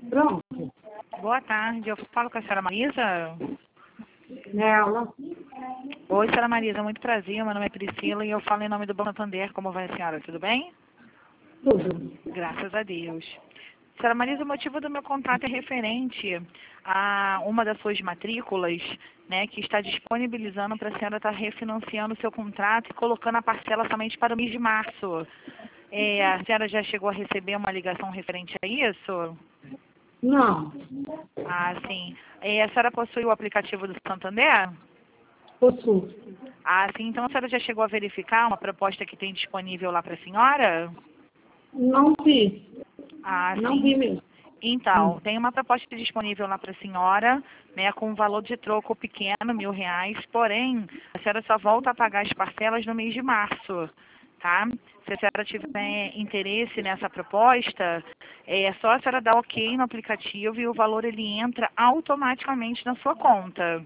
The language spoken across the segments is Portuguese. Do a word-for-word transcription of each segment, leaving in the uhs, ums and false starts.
Pronto. Boa tarde, eu falo com a senhora Marisa. Nela. Oi, senhora Marisa, muito prazer, meu nome é Priscila e eu falo em nome do Banco Santander. Como vai a senhora, tudo bem? Tudo. Graças a Deus. Senhora Marisa, o motivo do meu contato é referente a uma das suas matrículas, né, que está disponibilizando para a senhora estar refinanciando o seu contrato e colocando a parcela somente para o mês de março. É, a senhora já chegou a receber uma ligação referente a isso? Não. Ah, sim. É, a senhora possui o aplicativo do Santander? Possuo. Ah, sim. Então a senhora já chegou a verificar uma proposta que tem disponível lá para a senhora? Não vi. Ah, Não sim. vi mesmo. Então, Hum. tem uma proposta disponível lá para a senhora, né, com um valor de troco pequeno, mil reais, porém, a senhora só volta a pagar as parcelas no mês de março, tá? Se a senhora tiver interesse nessa proposta, é só a senhora dar ok no aplicativo e o valor ele entra automaticamente na sua conta.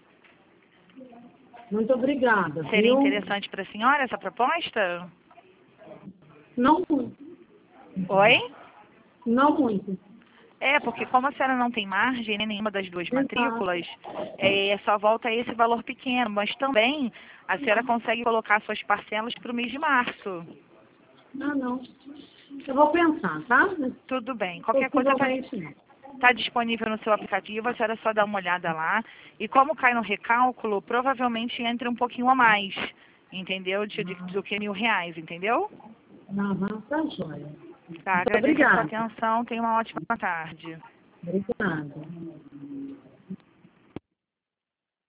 Muito obrigada, Seria viu? interessante para a senhora essa proposta? Não muito. Oi? Não muito. É, porque como a senhora não tem margem em nenhuma das duas Exato. matrículas, é, só volta a esse valor pequeno, mas também a senhora consegue colocar suas parcelas para o mês de março. Ah, não. Eu vou pensar, tá? Tudo bem. Qualquer coisa está Possivelmente não. tá disponível no seu aplicativo, a senhora só dá uma olhada lá. E como cai no recálculo, provavelmente entra um pouquinho a mais, entendeu? De, de- do que mil reais, entendeu? Aham, tá joia. Tá, Muito agradeço a sua obrigada. atenção, tenha uma ótima tarde. Obrigada.